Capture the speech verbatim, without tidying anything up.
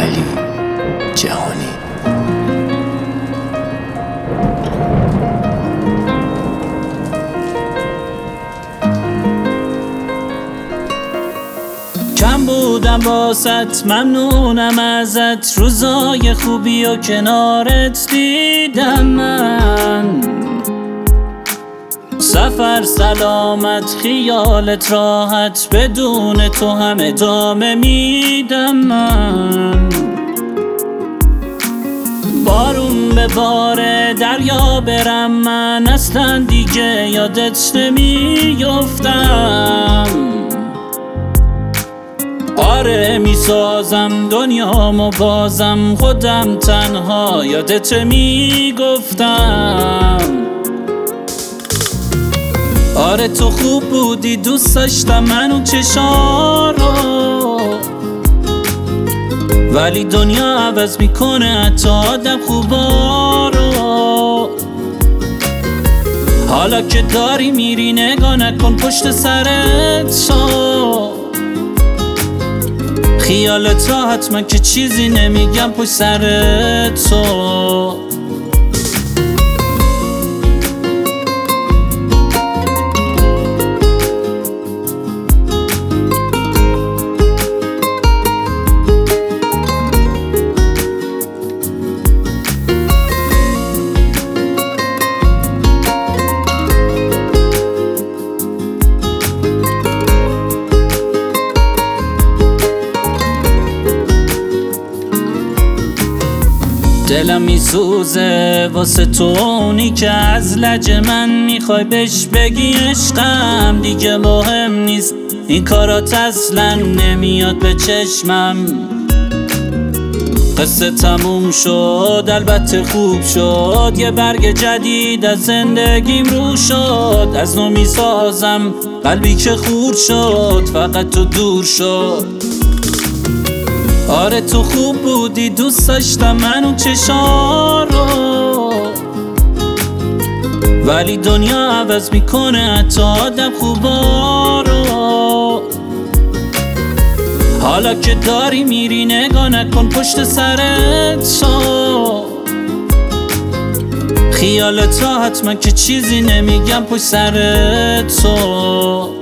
علی جهانی. کم بودم باست، ممنونم ازت، روزای خوبی و کنارت دیدم من. سفر سلامت، خیالت راحت، بدون تو هم ادامه میدم من. بارون به باره، دریا برم من، اصلا دیگه یادت نمیافتم. آره میسازم دنیامو بازم، خودم تنها یادت میگفتم. آره تو خوب بودی، دوست داشتم من اون چشا رو، ولی دنیا عوض میکنه حتی آدم خوبا رو. حالا که داری میری نگاه نکن پشت سرت شو، خیالت راحت من که چیزی نمیگم پشت سرت تو. دلم میسوزه واسه تو، اونی که از لج من میخوای بهش بگی عشقم. دیگه مهم نیست این کارات، اصلا نمیاد به چشمم. قصه تموم شد، البته خوب شد، یه برگ جدید از زندگیم رو شد. از نو میسازم قلبی که خورد شد، فقط تو دور شد. آره تو خوب بودی، دوست داشتم من اون چشا رو، ولی دنیا عوض میکنه حتی آدم خوبا رو. حالا که داری میری نگاه نکن پشت سرت شو، خیالت راحت من که چیزی نمیگم پشت سرت تو.